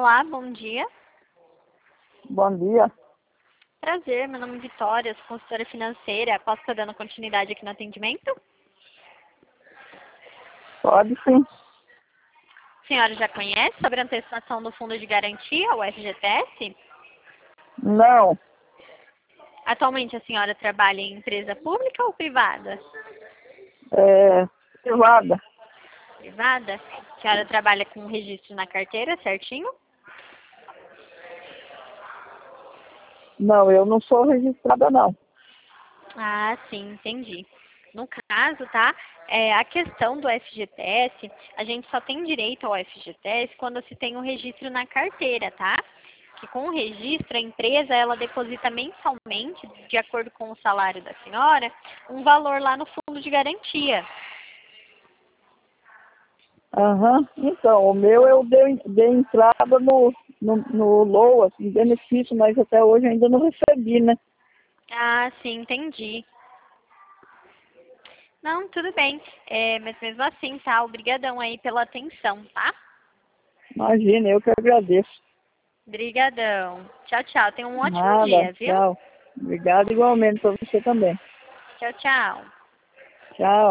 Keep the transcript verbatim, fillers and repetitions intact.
Olá, bom dia. Bom dia. Prazer, meu nome é Vitória, sou consultora financeira. Posso estar dando continuidade aqui no atendimento? Pode sim. A senhora já conhece sobre a antecipação do Fundo de Garantia, o F G T S? Não. Atualmente a senhora trabalha em empresa pública ou privada? É privada. Privada? A senhora trabalha com registro na carteira, certinho? Não, eu não sou registrada, não. Ah, sim, entendi. No caso, tá? É, a questão do F G T S, a gente só tem direito ao F G T S quando se tem o registro na carteira, tá? Que com o registro, a empresa, ela deposita mensalmente, de acordo com o salário da senhora, um valor lá no fundo de garantia. Aham. Então, o meu eu dei, dei entrada no, no, no LOA, assim, benefício, mas até hoje ainda não recebi, né? Ah, sim, entendi. Não, tudo bem. É, mas mesmo assim, tá? Obrigadão aí pela atenção, tá? Imagina, eu que agradeço. Obrigadão. Tchau, tchau. Tenha um ótimo Nada, dia, viu? tchau. Obrigado igualmente para você também. Tchau, tchau. Tchau.